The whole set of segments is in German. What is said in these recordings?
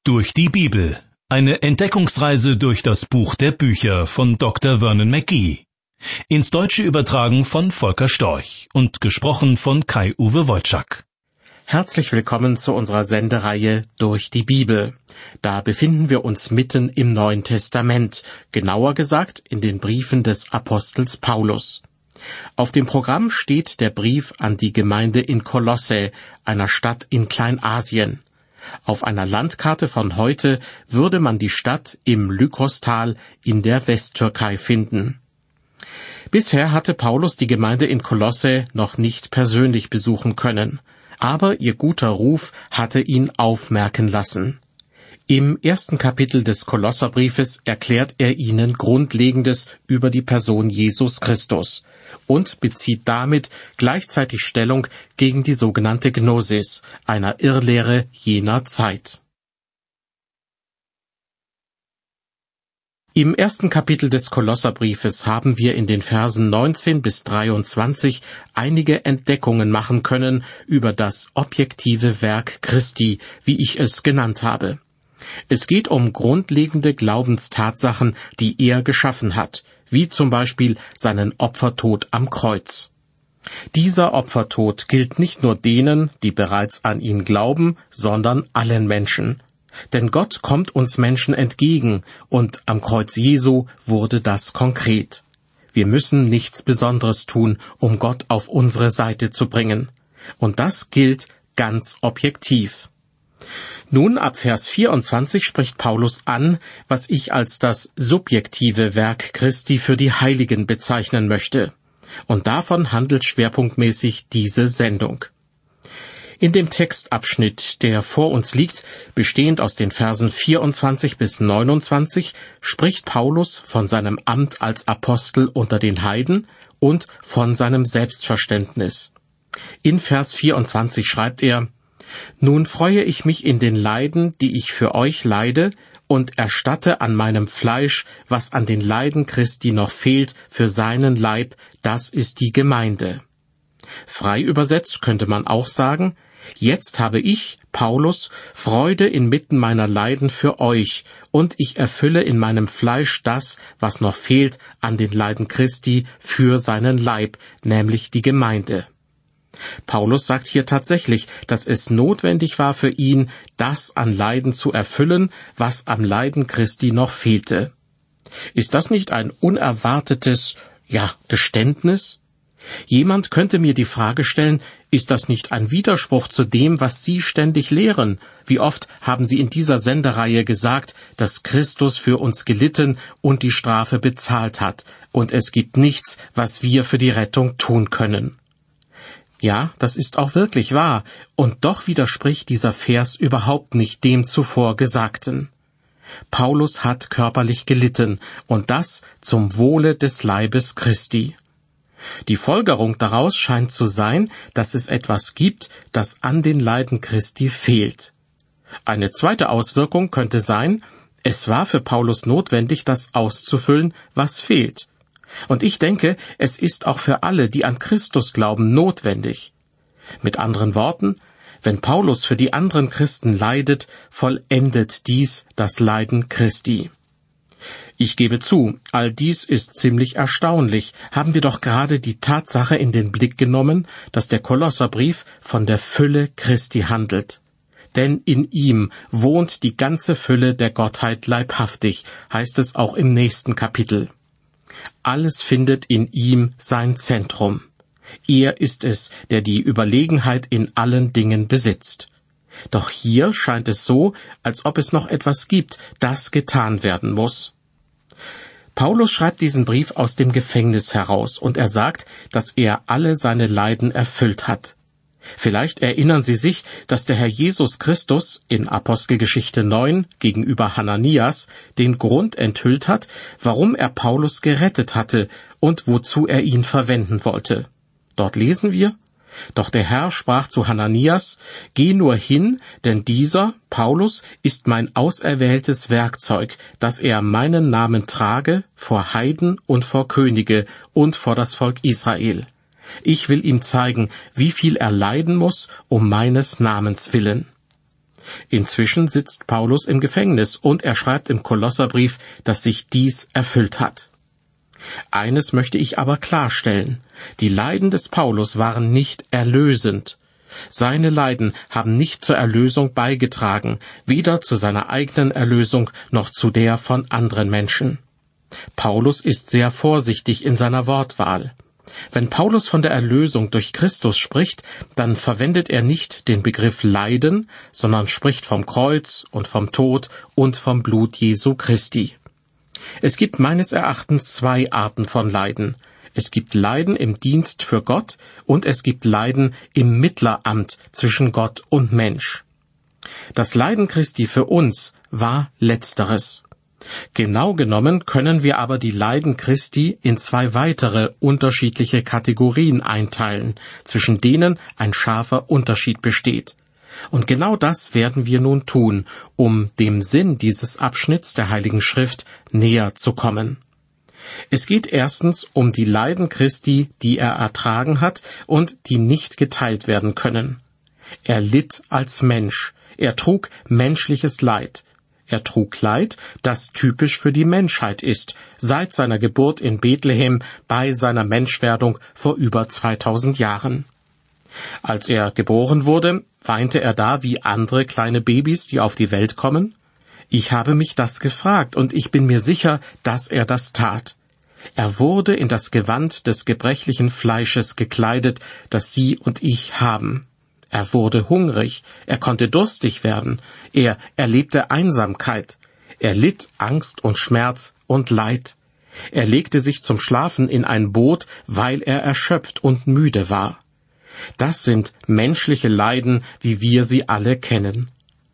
Durch die Bibel. Eine Entdeckungsreise durch das Buch der Bücher von Dr. Vernon McGee. Ins Deutsche übertragen von Volker Storch und gesprochen von Kai-Uwe Wojczak. Herzlich willkommen zu unserer Sendereihe Durch die Bibel. Da befinden wir uns mitten im Neuen Testament, genauer gesagt in den Briefen des Apostels Paulus. Auf dem Programm steht der Brief an die Gemeinde in Kolosse, einer Stadt in Kleinasien. Auf einer Landkarte von heute würde man die Stadt im Lykostal in der Westtürkei finden. Bisher hatte Paulus die Gemeinde in Kolosse noch nicht persönlich besuchen können, aber ihr guter Ruf hatte ihn aufmerken lassen. Im ersten Kapitel des Kolosserbriefes erklärt er ihnen Grundlegendes über die Person Jesus Christus und bezieht damit gleichzeitig Stellung gegen die sogenannte Gnosis, einer Irrlehre jener Zeit. Im ersten Kapitel des Kolosserbriefes haben wir in den Versen 19 bis 23 einige Entdeckungen machen können über das objektive Werk Christi, wie ich es genannt habe. Es geht um grundlegende Glaubenstatsachen, die er geschaffen hat, wie zum Beispiel seinen Opfertod am Kreuz. Dieser Opfertod gilt nicht nur denen, die bereits an ihn glauben, sondern allen Menschen. Denn Gott kommt uns Menschen entgegen, und am Kreuz Jesu wurde das konkret. Wir müssen nichts Besonderes tun, um Gott auf unsere Seite zu bringen. Und das gilt ganz objektiv. Nun, ab Vers 24 spricht Paulus an, was ich als das subjektive Werk Christi für die Heiligen bezeichnen möchte. Und davon handelt schwerpunktmäßig diese Sendung. In dem Textabschnitt, der vor uns liegt, bestehend aus den Versen 24 bis 29, spricht Paulus von seinem Amt als Apostel unter den Heiden und von seinem Selbstverständnis. In Vers 24 schreibt er: Nun freue ich mich in den Leiden, die ich für euch leide, und erstatte an meinem Fleisch, was an den Leiden Christi noch fehlt, für seinen Leib, das ist die Gemeinde. Frei übersetzt könnte man auch sagen: Jetzt habe ich, Paulus, Freude inmitten meiner Leiden für euch, und ich erfülle in meinem Fleisch das, was noch fehlt an den Leiden Christi für seinen Leib, nämlich die Gemeinde. Paulus sagt hier tatsächlich, dass es notwendig war für ihn, das an Leiden zu erfüllen, was am Leiden Christi noch fehlte. Ist das nicht ein unerwartetes, Geständnis? Jemand könnte mir die Frage stellen, ist das nicht ein Widerspruch zu dem, was Sie ständig lehren? Wie oft haben Sie in dieser Sendereihe gesagt, dass Christus für uns gelitten und die Strafe bezahlt hat, und es gibt nichts, was wir für die Rettung tun können? Ja, das ist auch wirklich wahr, und doch widerspricht dieser Vers überhaupt nicht dem zuvor Gesagten. Paulus hat körperlich gelitten, und das zum Wohle des Leibes Christi. Die Folgerung daraus scheint zu sein, dass es etwas gibt, das an den Leiden Christi fehlt. Eine zweite Auswirkung könnte sein, es war für Paulus notwendig, das auszufüllen, was fehlt. Und ich denke, es ist auch für alle, die an Christus glauben, notwendig. Mit anderen Worten, wenn Paulus für die anderen Christen leidet, vollendet dies das Leiden Christi. Ich gebe zu, all dies ist ziemlich erstaunlich, haben wir doch gerade die Tatsache in den Blick genommen, dass der Kolosserbrief von der Fülle Christi handelt. Denn in ihm wohnt die ganze Fülle der Gottheit leibhaftig, heißt es auch im nächsten Kapitel. Alles findet in ihm sein Zentrum. Er ist es, der die Überlegenheit in allen Dingen besitzt. Doch hier scheint es so, als ob es noch etwas gibt, das getan werden muss. Paulus schreibt diesen Brief aus dem Gefängnis heraus, und er sagt, dass er alle seine Leiden erfüllt hat. Vielleicht erinnern Sie sich, dass der Herr Jesus Christus in Apostelgeschichte 9 gegenüber Hananias den Grund enthüllt hat, warum er Paulus gerettet hatte und wozu er ihn verwenden wollte. Dort lesen wir: Doch der Herr sprach zu Hananias: Geh nur hin, denn dieser, Paulus, ist mein auserwähltes Werkzeug, dass er meinen Namen trage vor Heiden und vor Könige und vor das Volk Israel. Ich will ihm zeigen, wie viel er leiden muss, um meines Namens willen. Inzwischen sitzt Paulus im Gefängnis und er schreibt im Kolosserbrief, dass sich dies erfüllt hat. Eines möchte ich aber klarstellen: Die Leiden des Paulus waren nicht erlösend. Seine Leiden haben nicht zur Erlösung beigetragen, weder zu seiner eigenen Erlösung noch zu der von anderen Menschen. Paulus ist sehr vorsichtig in seiner Wortwahl. Wenn Paulus von der Erlösung durch Christus spricht, dann verwendet er nicht den Begriff Leiden, sondern spricht vom Kreuz und vom Tod und vom Blut Jesu Christi. Es gibt meines Erachtens zwei Arten von Leiden. Es gibt Leiden im Dienst für Gott und es gibt Leiden im Mittleramt zwischen Gott und Mensch. Das Leiden Christi für uns war Letzteres. Genau genommen können wir aber die Leiden Christi in zwei weitere unterschiedliche Kategorien einteilen, zwischen denen ein scharfer Unterschied besteht. Und genau das werden wir nun tun, um dem Sinn dieses Abschnitts der Heiligen Schrift näher zu kommen. Es geht erstens um die Leiden Christi, die er ertragen hat und die nicht geteilt werden können. Er litt als Mensch, er trug menschliches Leid. Er trug Leid, das typisch für die Menschheit ist, seit seiner Geburt in Bethlehem bei seiner Menschwerdung vor über 2000 Jahren. Als er geboren wurde, weinte er da wie andere kleine Babys, die auf die Welt kommen? Ich habe mich das gefragt und ich bin mir sicher, dass er das tat. Er wurde in das Gewand des gebrechlichen Fleisches gekleidet, das Sie und ich haben. Er wurde hungrig, er konnte durstig werden, er erlebte Einsamkeit, er litt Angst und Schmerz und Leid. Er legte sich zum Schlafen in ein Boot, weil er erschöpft und müde war. Das sind menschliche Leiden, wie wir sie alle kennen.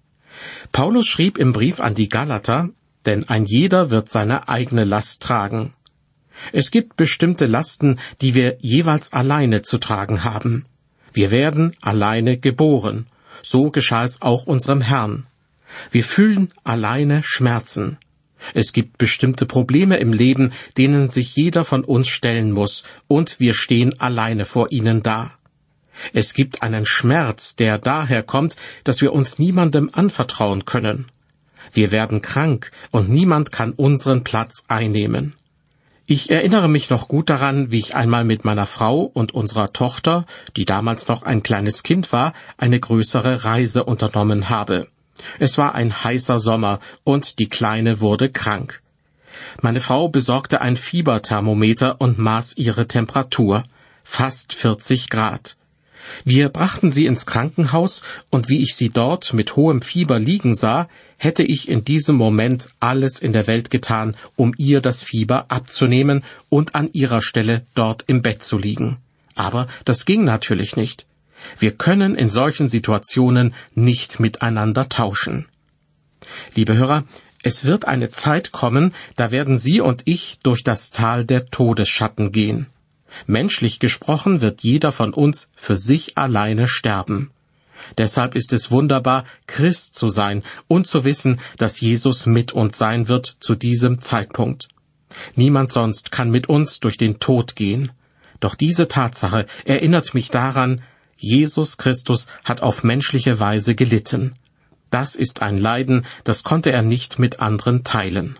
Paulus schrieb im Brief an die Galater, denn ein jeder wird seine eigene Last tragen. Es gibt bestimmte Lasten, die wir jeweils alleine zu tragen haben. Wir werden alleine geboren. So geschah es auch unserem Herrn. Wir fühlen alleine Schmerzen. Es gibt bestimmte Probleme im Leben, denen sich jeder von uns stellen muss, und wir stehen alleine vor ihnen da. Es gibt einen Schmerz, der daher kommt, dass wir uns niemandem anvertrauen können. Wir werden krank, und niemand kann unseren Platz einnehmen. Ich erinnere mich noch gut daran, wie ich einmal mit meiner Frau und unserer Tochter, die damals noch ein kleines Kind war, eine größere Reise unternommen habe. Es war ein heißer Sommer und die Kleine wurde krank. Meine Frau besorgte ein Fieberthermometer und maß ihre Temperatur, fast 40 Grad. Wir brachten sie ins Krankenhaus, und wie ich sie dort mit hohem Fieber liegen sah, hätte ich in diesem Moment alles in der Welt getan, um ihr das Fieber abzunehmen und an ihrer Stelle dort im Bett zu liegen. Aber das ging natürlich nicht. Wir können in solchen Situationen nicht miteinander tauschen. Liebe Hörer, es wird eine Zeit kommen, da werden Sie und ich durch das Tal der Todesschatten gehen. Menschlich gesprochen wird jeder von uns für sich alleine sterben. Deshalb ist es wunderbar, Christ zu sein und zu wissen, dass Jesus mit uns sein wird zu diesem Zeitpunkt. Niemand sonst kann mit uns durch den Tod gehen. Doch diese Tatsache erinnert mich daran, Jesus Christus hat auf menschliche Weise gelitten. Das ist ein Leiden, das konnte er nicht mit anderen teilen.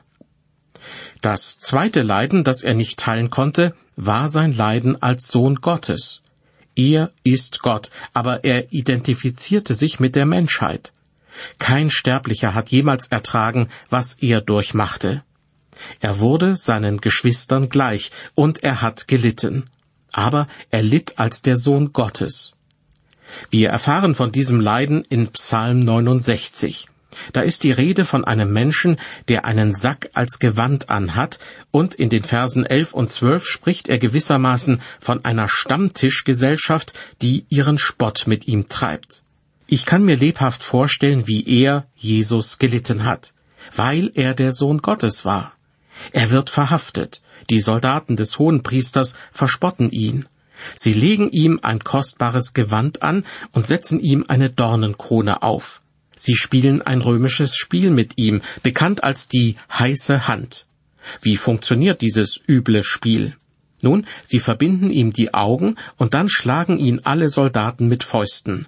Das zweite Leiden, das er nicht teilen konnte, war sein Leiden als Sohn Gottes. Er ist Gott, aber er identifizierte sich mit der Menschheit. Kein Sterblicher hat jemals ertragen, was er durchmachte. Er wurde seinen Geschwistern gleich, und er hat gelitten. Aber er litt als der Sohn Gottes. Wir erfahren von diesem Leiden in Psalm 69. Da ist die Rede von einem Menschen, der einen Sack als Gewand anhat, und in den Versen 11 und 12 spricht er gewissermaßen von einer Stammtischgesellschaft, die ihren Spott mit ihm treibt. Ich kann mir lebhaft vorstellen, wie er, Jesus, gelitten hat, weil er der Sohn Gottes war. Er wird verhaftet. Die Soldaten des Hohenpriesters verspotten ihn. Sie legen ihm ein kostbares Gewand an und setzen ihm eine Dornenkrone auf. Sie spielen ein römisches Spiel mit ihm, bekannt als die heiße Hand. Wie funktioniert dieses üble Spiel? Nun, sie verbinden ihm die Augen und dann schlagen ihn alle Soldaten mit Fäusten.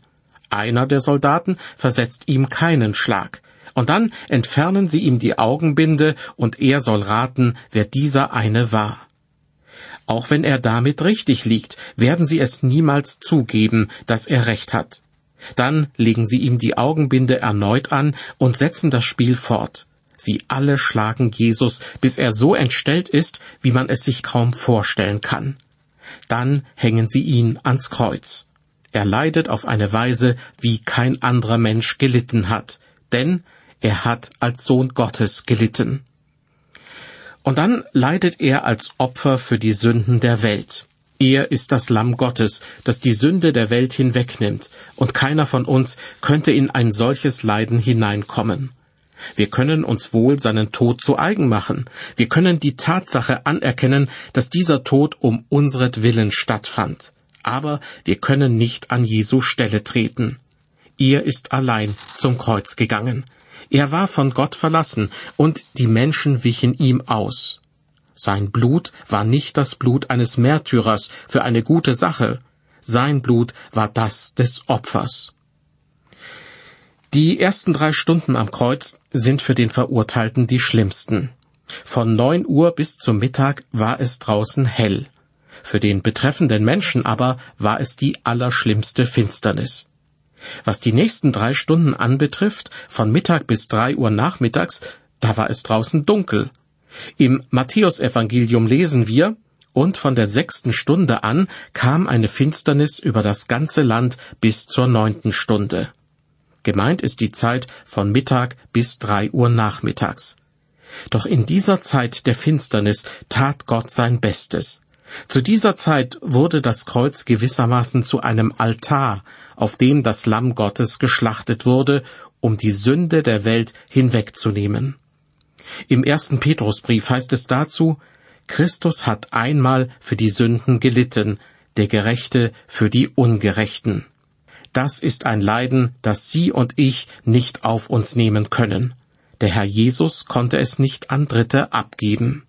Einer der Soldaten versetzt ihm keinen Schlag. Und dann entfernen sie ihm die Augenbinde, und er soll raten, wer dieser eine war. Auch wenn er damit richtig liegt, werden sie es niemals zugeben, dass er recht hat. Dann legen sie ihm die Augenbinde erneut an und setzen das Spiel fort. Sie alle schlagen Jesus, bis er so entstellt ist, wie man es sich kaum vorstellen kann. Dann hängen sie ihn ans Kreuz. Er leidet auf eine Weise, wie kein anderer Mensch gelitten hat, denn er hat als Sohn Gottes gelitten. Und dann leidet er als Opfer für die Sünden der Welt. Er ist das Lamm Gottes, das die Sünde der Welt hinwegnimmt, und keiner von uns könnte in ein solches Leiden hineinkommen. Wir können uns wohl seinen Tod zu eigen machen. Wir können die Tatsache anerkennen, dass dieser Tod um unseretwillen stattfand. Aber wir können nicht an Jesu Stelle treten. Er ist allein zum Kreuz gegangen. Er war von Gott verlassen, und die Menschen wichen ihm aus. Sein Blut war nicht das Blut eines Märtyrers für eine gute Sache. Sein Blut war das des Opfers. Die ersten 3 Stunden am Kreuz sind für den Verurteilten die schlimmsten. Von 9 Uhr bis zum Mittag war es draußen hell. Für den betreffenden Menschen aber war es die allerschlimmste Finsternis. Was die nächsten 3 Stunden anbetrifft, von Mittag bis 3 Uhr nachmittags, da war es draußen dunkel. Im Matthäusevangelium lesen wir: Und von der 6. Stunde an kam eine Finsternis über das ganze Land bis zur 9. Stunde. Gemeint ist die Zeit von Mittag bis 3 Uhr nachmittags. Doch in dieser Zeit der Finsternis tat Gott sein Bestes. Zu dieser Zeit wurde das Kreuz gewissermaßen zu einem Altar, auf dem das Lamm Gottes geschlachtet wurde, um die Sünde der Welt hinwegzunehmen. Im 1. Petrusbrief heißt es dazu: Christus hat einmal für die Sünden gelitten, der Gerechte für die Ungerechten. Das ist ein Leiden, das Sie und ich nicht auf uns nehmen können. Der Herr Jesus konnte es nicht an Dritte abgeben.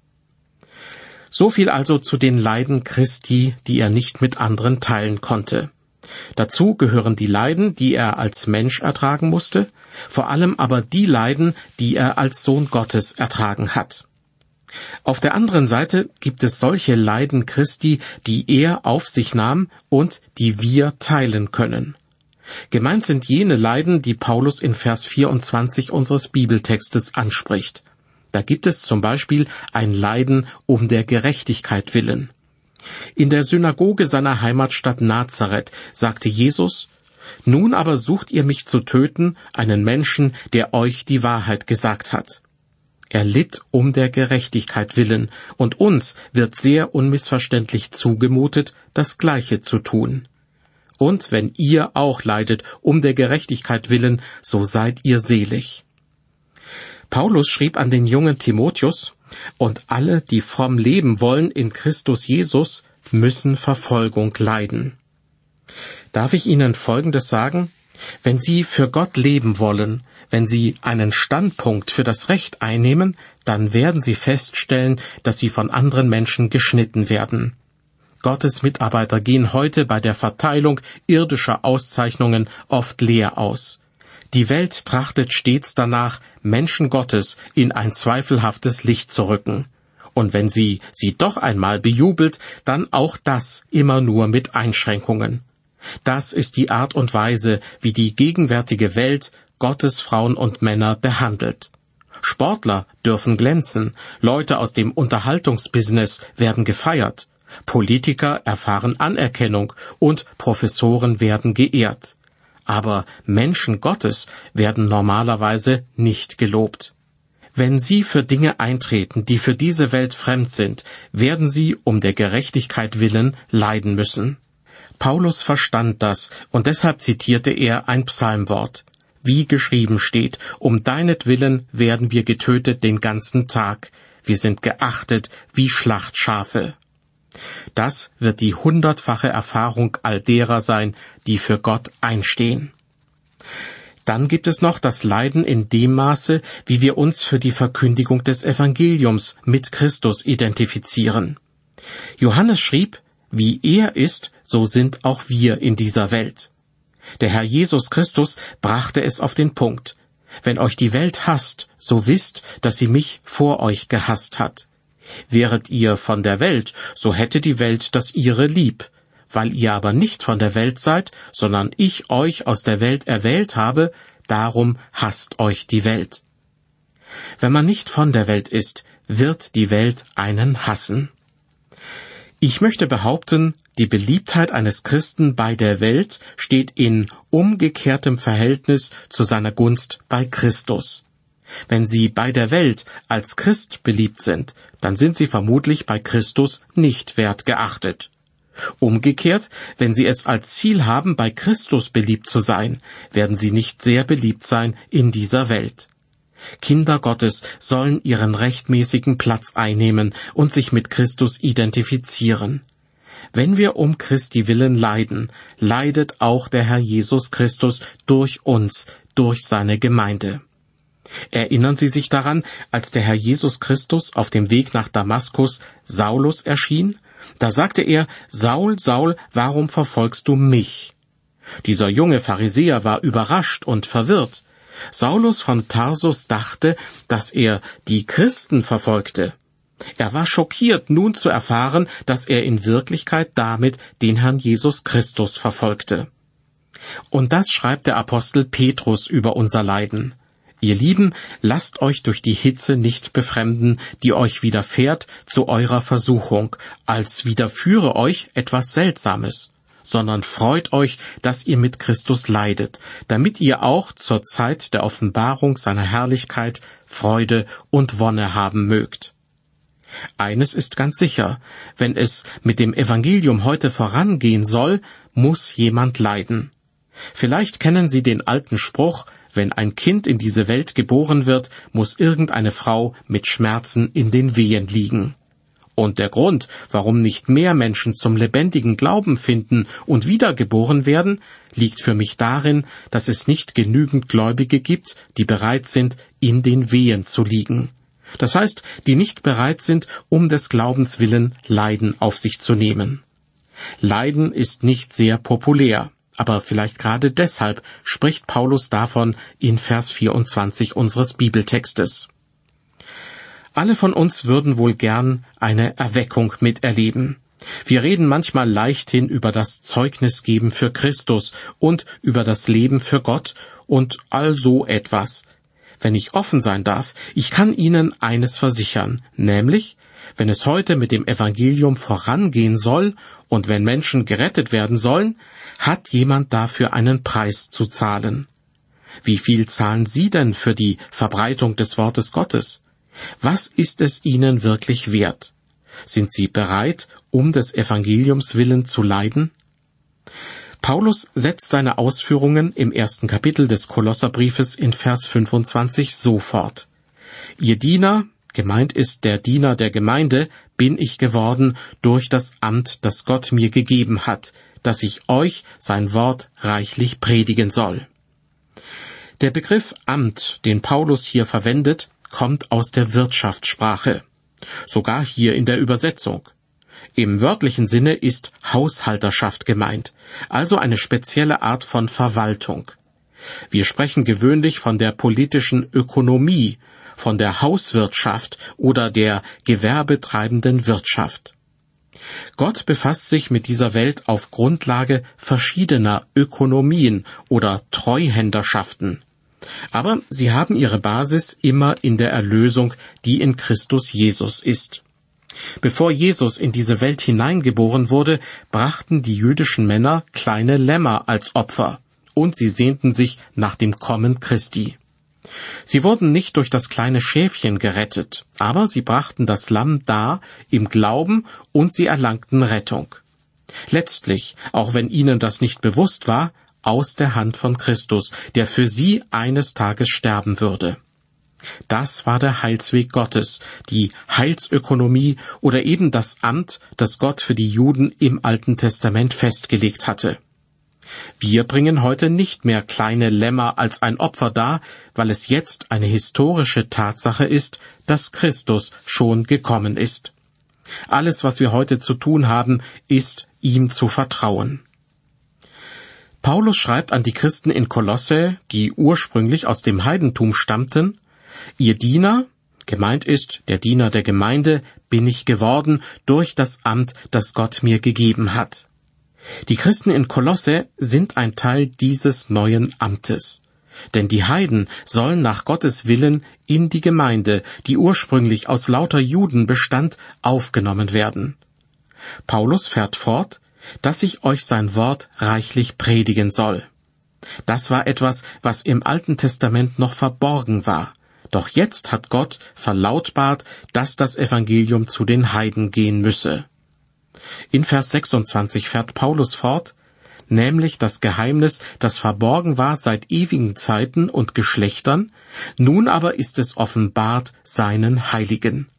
So viel also zu den Leiden Christi, die er nicht mit anderen teilen konnte. Dazu gehören die Leiden, die er als Mensch ertragen musste, vor allem aber die Leiden, die er als Sohn Gottes ertragen hat. Auf der anderen Seite gibt es solche Leiden Christi, die er auf sich nahm und die wir teilen können. Gemeint sind jene Leiden, die Paulus in Vers 24 unseres Bibeltextes anspricht. Da gibt es zum Beispiel ein Leiden um der Gerechtigkeit willen. In der Synagoge seiner Heimatstadt Nazareth sagte Jesus: Nun aber sucht ihr mich zu töten, einen Menschen, der euch die Wahrheit gesagt hat. Er litt um der Gerechtigkeit willen, und uns wird sehr unmissverständlich zugemutet, das Gleiche zu tun. Und wenn ihr auch leidet um der Gerechtigkeit willen, so seid ihr selig. Paulus schrieb an den jungen Timotheus: Und alle, die fromm leben wollen in Christus Jesus, müssen Verfolgung leiden. Darf ich Ihnen Folgendes sagen? Wenn Sie für Gott leben wollen, wenn Sie einen Standpunkt für das Recht einnehmen, dann werden Sie feststellen, dass Sie von anderen Menschen geschnitten werden. Gottes Mitarbeiter gehen heute bei der Verteilung irdischer Auszeichnungen oft leer aus. Die Welt trachtet stets danach, Menschen Gottes in ein zweifelhaftes Licht zu rücken. Und wenn sie doch einmal bejubelt, dann auch das immer nur mit Einschränkungen. Das ist die Art und Weise, wie die gegenwärtige Welt Gottes Frauen und Männer behandelt. Sportler dürfen glänzen, Leute aus dem Unterhaltungsbusiness werden gefeiert, Politiker erfahren Anerkennung und Professoren werden geehrt. Aber Menschen Gottes werden normalerweise nicht gelobt. Wenn Sie für Dinge eintreten, die für diese Welt fremd sind, werden Sie um der Gerechtigkeit willen leiden müssen. Paulus verstand das, und deshalb zitierte er ein Psalmwort. Wie geschrieben steht: Um deinetwillen werden wir getötet den ganzen Tag. Wir sind geachtet wie Schlachtschafe. Das wird die 100-fache Erfahrung all derer sein, die für Gott einstehen. Dann gibt es noch das Leiden in dem Maße, wie wir uns für die Verkündigung des Evangeliums mit Christus identifizieren. Johannes schrieb: Wie er ist, so sind auch wir in dieser Welt. Der Herr Jesus Christus brachte es auf den Punkt. Wenn euch die Welt hasst, so wisst, dass sie mich vor euch gehasst hat. Wäret ihr von der Welt, so hätte die Welt das ihre lieb. Weil ihr aber nicht von der Welt seid, sondern ich euch aus der Welt erwählt habe, darum hasst euch die Welt. Wenn man nicht von der Welt ist, wird die Welt einen hassen. Ich möchte behaupten, die Beliebtheit eines Christen bei der Welt steht in umgekehrtem Verhältnis zu seiner Gunst bei Christus. Wenn Sie bei der Welt als Christ beliebt sind, dann sind Sie vermutlich bei Christus nicht wert geachtet. Umgekehrt, wenn Sie es als Ziel haben, bei Christus beliebt zu sein, werden Sie nicht sehr beliebt sein in dieser Welt. Kinder Gottes sollen ihren rechtmäßigen Platz einnehmen und sich mit Christus identifizieren. Wenn wir um Christi willen leiden, leidet auch der Herr Jesus Christus durch uns, durch seine Gemeinde. Erinnern Sie sich daran, als der Herr Jesus Christus auf dem Weg nach Damaskus Saulus erschien? Da sagte er, »Saul, Saul, warum verfolgst du mich?« Dieser junge Pharisäer war überrascht und verwirrt. Saulus von Tarsus dachte, dass er die Christen verfolgte. Er war schockiert, nun zu erfahren, dass er in Wirklichkeit damit den Herrn Jesus Christus verfolgte. Und das schreibt der Apostel Petrus über unser Leiden. Ihr Lieben, lasst euch durch die Hitze nicht befremden, die euch widerfährt zu eurer Versuchung, als widerführe euch etwas Seltsames, sondern freut euch, dass ihr mit Christus leidet, damit ihr auch zur Zeit der Offenbarung seiner Herrlichkeit Freude und Wonne haben mögt. Eines ist ganz sicher, wenn es mit dem Evangelium heute vorangehen soll, muss jemand leiden. Vielleicht kennen Sie den alten Spruch, wenn ein Kind in diese Welt geboren wird, muss irgendeine Frau mit Schmerzen in den Wehen liegen. Und der Grund, warum nicht mehr Menschen zum lebendigen Glauben finden und wiedergeboren werden, liegt für mich darin, dass es nicht genügend Gläubige gibt, die bereit sind, in den Wehen zu liegen. Das heißt, die nicht bereit sind, um des Glaubens willen Leiden auf sich zu nehmen. Leiden ist nicht sehr populär, aber vielleicht gerade deshalb spricht Paulus davon in Vers 24 unseres Bibeltextes. Alle von uns würden wohl gern eine Erweckung miterleben. Wir reden manchmal leichthin über das Zeugnisgeben für Christus und über das Leben für Gott und all so etwas. Wenn ich offen sein darf, ich kann Ihnen eines versichern, nämlich, wenn es heute mit dem Evangelium vorangehen soll und wenn Menschen gerettet werden sollen, hat jemand dafür einen Preis zu zahlen. Wie viel zahlen Sie denn für die Verbreitung des Wortes Gottes? Was ist es Ihnen wirklich wert? Sind Sie bereit, um des Evangeliums willen zu leiden? Paulus setzt seine Ausführungen im 1. Kapitel des Kolosserbriefes in Vers 25 so fort. Ihr Diener, gemeint ist der Diener der Gemeinde, bin ich geworden durch das Amt, das Gott mir gegeben hat, dass ich euch sein Wort reichlich predigen soll. Der Begriff Amt, den Paulus hier verwendet, kommt aus der Wirtschaftssprache, sogar hier in der Übersetzung. Im wörtlichen Sinne ist Haushalterschaft gemeint, also eine spezielle Art von Verwaltung. Wir sprechen gewöhnlich von der politischen Ökonomie, von der Hauswirtschaft oder der gewerbetreibenden Wirtschaft. Gott befasst sich mit dieser Welt auf Grundlage verschiedener Ökonomien oder Treuhänderschaften. Aber sie haben ihre Basis immer in der Erlösung, die in Christus Jesus ist. Bevor Jesus in diese Welt hineingeboren wurde, brachten die jüdischen Männer kleine Lämmer als Opfer, und sie sehnten sich nach dem Kommen Christi. Sie wurden nicht durch das kleine Schäfchen gerettet, aber sie brachten das Lamm dar im Glauben und sie erlangten Rettung. Letztlich, auch wenn ihnen das nicht bewusst war, aus der Hand von Christus, der für sie eines Tages sterben würde. Das war der Heilsweg Gottes, die Heilsökonomie oder eben das Amt, das Gott für die Juden im Alten Testament festgelegt hatte. Wir bringen heute nicht mehr kleine Lämmer als ein Opfer dar, weil es jetzt eine historische Tatsache ist, dass Christus schon gekommen ist. Alles, was wir heute zu tun haben, ist, ihm zu vertrauen. Paulus schreibt an die Christen in Kolosse, die ursprünglich aus dem Heidentum stammten: Ihr Diener, gemeint ist der Diener der Gemeinde, bin ich geworden durch das Amt, das Gott mir gegeben hat. Die Christen in Kolosse sind ein Teil dieses neuen Amtes. Denn die Heiden sollen nach Gottes Willen in die Gemeinde, die ursprünglich aus lauter Juden bestand, aufgenommen werden. Paulus fährt fort, dass ich euch sein Wort reichlich predigen soll. Das war etwas, was im Alten Testament noch verborgen war. Doch jetzt hat Gott verlautbart, dass das Evangelium zu den Heiden gehen müsse. In Vers 26 fährt Paulus fort, nämlich das Geheimnis, das verborgen war seit ewigen Zeiten und Geschlechtern, nun aber ist es offenbart seinen Heiligen.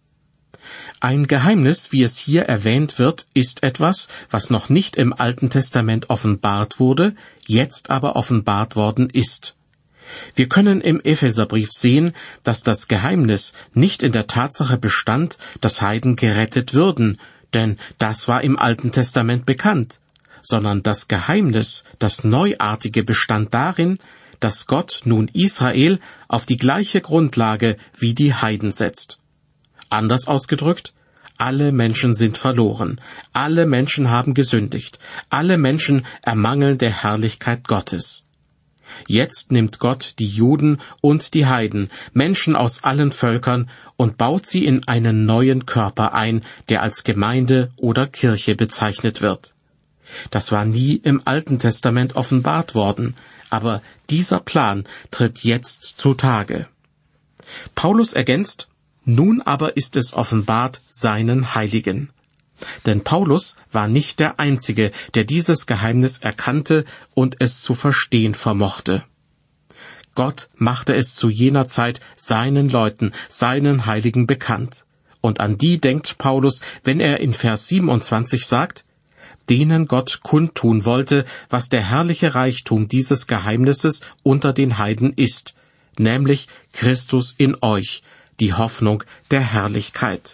Ein Geheimnis, wie es hier erwähnt wird, ist etwas, was noch nicht im Alten Testament offenbart wurde, jetzt aber offenbart worden ist. Wir können im Epheserbrief sehen, dass das Geheimnis nicht in der Tatsache bestand, dass Heiden gerettet würden, denn das war im Alten Testament bekannt, sondern das Geheimnis, das Neuartige, bestand darin, dass Gott nun Israel auf die gleiche Grundlage wie die Heiden setzt. Anders ausgedrückt, alle Menschen sind verloren, alle Menschen haben gesündigt, alle Menschen ermangeln der Herrlichkeit Gottes. Jetzt nimmt Gott die Juden und die Heiden, Menschen aus allen Völkern, und baut sie in einen neuen Körper ein, der als Gemeinde oder Kirche bezeichnet wird. Das war nie im Alten Testament offenbart worden, aber dieser Plan tritt jetzt zutage. Paulus ergänzt: Nun aber ist es offenbart seinen Heiligen. Denn Paulus war nicht der Einzige, der dieses Geheimnis erkannte und es zu verstehen vermochte. Gott machte es zu jener Zeit seinen Leuten, seinen Heiligen bekannt. Und an die denkt Paulus, wenn er in Vers 27 sagt: denen Gott kundtun wollte, was der herrliche Reichtum dieses Geheimnisses unter den Heiden ist, nämlich Christus in euch, die Hoffnung der Herrlichkeit.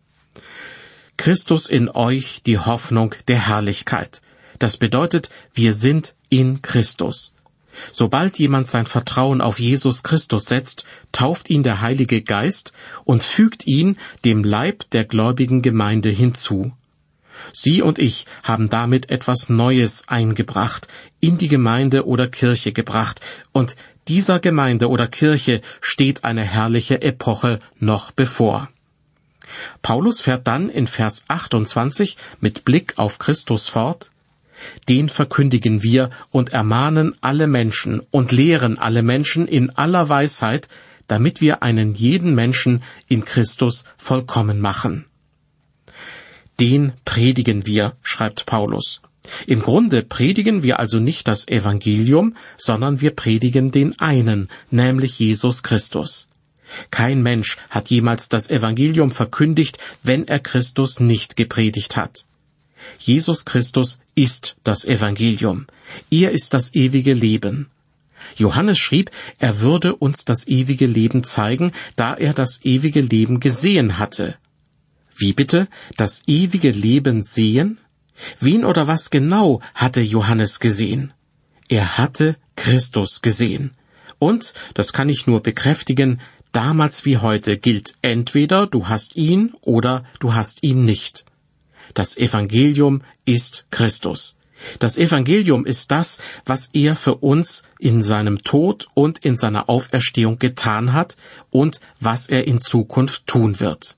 Christus in euch, die Hoffnung der Herrlichkeit. Das bedeutet, wir sind in Christus. Sobald jemand sein Vertrauen auf Jesus Christus setzt, tauft ihn der Heilige Geist und fügt ihn dem Leib der gläubigen Gemeinde hinzu. Sie und ich haben damit etwas Neues eingebracht, in die Gemeinde oder Kirche gebracht, und dieser Gemeinde oder Kirche steht eine herrliche Epoche noch bevor. Paulus fährt dann in Vers 28 mit Blick auf Christus fort: Den verkündigen wir und ermahnen alle Menschen und lehren alle Menschen in aller Weisheit, damit wir einen jeden Menschen in Christus vollkommen machen. Den predigen wir, schreibt Paulus. Im Grunde predigen wir also nicht das Evangelium, sondern wir predigen den einen, nämlich Jesus Christus. Kein Mensch hat jemals das Evangelium verkündigt, wenn er Christus nicht gepredigt hat. Jesus Christus ist das Evangelium. Er ist das ewige Leben. Johannes schrieb, er würde uns das ewige Leben zeigen, da er das ewige Leben gesehen hatte. Wie bitte? Das ewige Leben sehen? Wen oder was genau hatte Johannes gesehen? Er hatte Christus gesehen. Und, das kann ich nur bekräftigen, damals wie heute gilt entweder du hast ihn oder du hast ihn nicht. Das Evangelium ist Christus. Das Evangelium ist das, was er für uns in seinem Tod und in seiner Auferstehung getan hat und was er in Zukunft tun wird.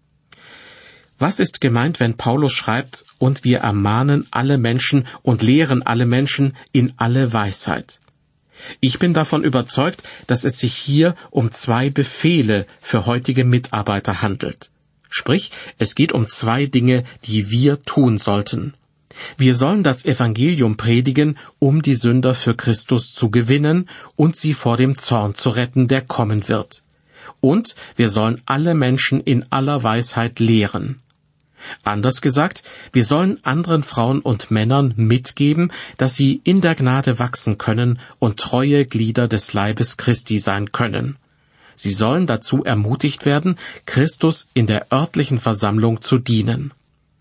Was ist gemeint, wenn Paulus schreibt, und wir ermahnen alle Menschen und lehren alle Menschen in alle Weisheit? Ich bin davon überzeugt, dass es sich hier um 2 Befehle für heutige Mitarbeiter handelt. Sprich, es geht um 2 Dinge, die wir tun sollten. Wir sollen das Evangelium predigen, um die Sünder für Christus zu gewinnen und sie vor dem Zorn zu retten, der kommen wird. Und wir sollen alle Menschen in aller Weisheit lehren. Anders gesagt, wir sollen anderen Frauen und Männern mitgeben, dass sie in der Gnade wachsen können und treue Glieder des Leibes Christi sein können. Sie sollen dazu ermutigt werden, Christus in der örtlichen Versammlung zu dienen.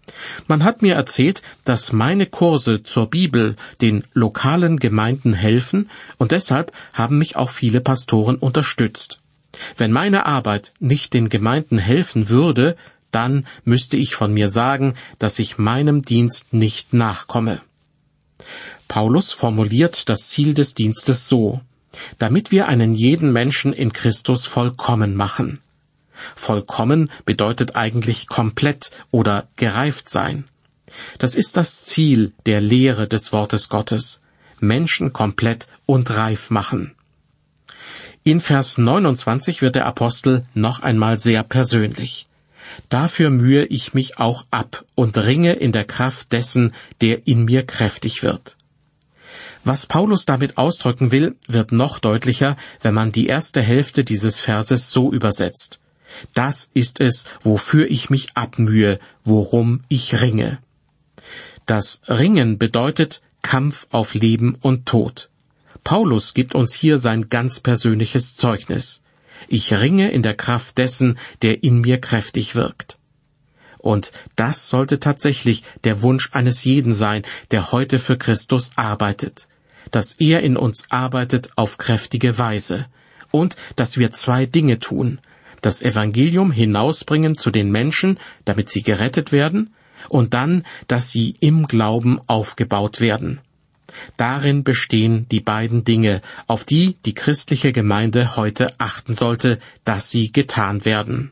Man hat mir erzählt, dass meine Kurse zur Bibel den lokalen Gemeinden helfen, und deshalb haben mich auch viele Pastoren unterstützt. Wenn meine Arbeit nicht den Gemeinden helfen würde, dann müsste ich von mir sagen, dass ich meinem Dienst nicht nachkomme. Paulus formuliert das Ziel des Dienstes so: damit wir einen jeden Menschen in Christus vollkommen machen. Vollkommen bedeutet eigentlich komplett oder gereift sein. Das ist das Ziel der Lehre des Wortes Gottes: Menschen komplett und reif machen. In Vers 29 wird der Apostel noch einmal sehr persönlich. Dafür mühe ich mich auch ab und ringe in der Kraft dessen, der in mir kräftig wird. Was Paulus damit ausdrücken will, wird noch deutlicher, wenn man die erste Hälfte dieses Verses so übersetzt: Das ist es, wofür ich mich abmühe, worum ich ringe. Das Ringen bedeutet Kampf auf Leben und Tod. Paulus gibt uns hier sein ganz persönliches Zeugnis: Ich ringe in der Kraft dessen, der in mir kräftig wirkt. Und das sollte tatsächlich der Wunsch eines jeden sein, der heute für Christus arbeitet, dass er in uns arbeitet auf kräftige Weise und dass wir zwei Dinge tun: das Evangelium hinausbringen zu den Menschen, damit sie gerettet werden, und dann, dass sie im Glauben aufgebaut werden. Darin bestehen die beiden Dinge, auf die die christliche Gemeinde heute achten sollte, dass sie getan werden.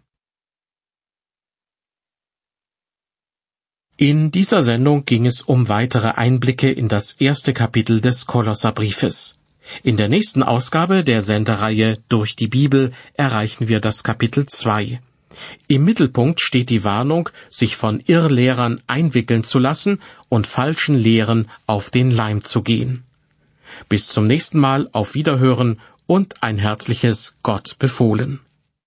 In dieser Sendung ging es um weitere Einblicke in das erste Kapitel des Kolosserbriefes. In der nächsten Ausgabe der Sendereihe Durch die Bibel erreichen wir das Kapitel 2. Im Mittelpunkt steht die Warnung, sich von Irrlehrern einwickeln zu lassen und falschen Lehren auf den Leim zu gehen. Bis zum nächsten Mal, auf Wiederhören und ein herzliches Gott befohlen.